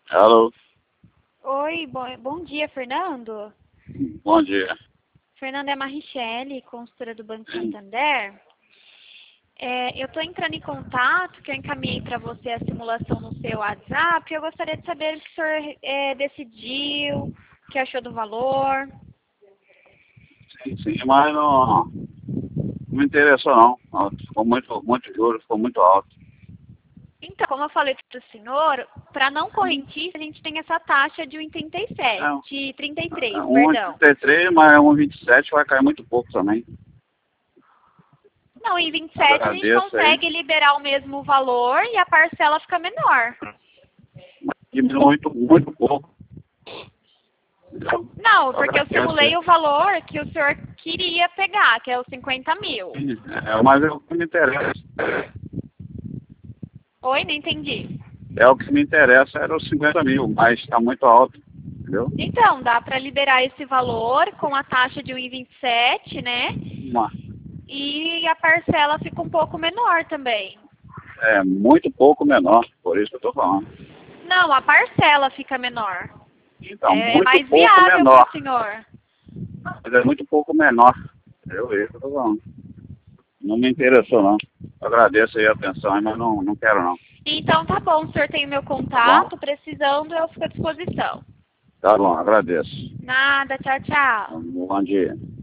Alô, Oi, bom dia, Fernando. bom dia. Fernando, é a Marichele, consultora do Banco Santander. Eu estou entrando em contato, que eu encaminhei para você a simulação no seu WhatsApp. Eu gostaria de saber o que o senhor decidiu, o que achou do valor. Sim, mas não me interessou não. Ficou muito juros, ficou muito alto. Então, como eu falei para o senhor, para não correntista, a gente tem essa taxa de 1,37, de 33, perdão. 1,33, mas 1,27 vai cair muito pouco também. Não, em 27 a gente consegue liberar o mesmo valor e a parcela fica menor. Diminui muito pouco. Não, porque eu simulei o valor que o senhor queria pegar, que é os 50 mil. Mas é o que me interessa. Oi, não entendi. É o que me interessa, era os 50 mil, mas está muito alto, entendeu? Então, dá para liberar esse valor com a taxa de 1,27, né? E a parcela fica um pouco menor também. É muito pouco menor, por isso que eu estou falando. Não, a parcela fica menor. Então, É mais muito pouco viável menor. para o senhor. Mas é muito pouco menor. Isso que eu estou falando. Não me interessou, não. Agradeço aí a atenção, mas não quero, não. Então tá bom, o senhor tem o meu contato, precisando eu fico à disposição. Tá bom, agradeço. Nada, tchau, tchau. Bom dia.